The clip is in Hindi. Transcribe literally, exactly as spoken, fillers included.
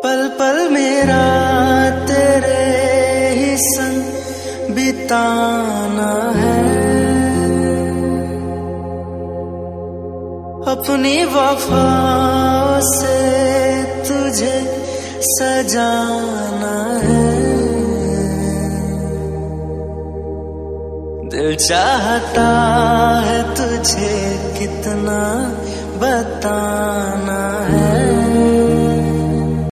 पल पल मेरा तेरे ही संग बिताना है, अपनी वफाओं से तुझे सजाना है। दिल चाहता है तुझे कितना बताना है।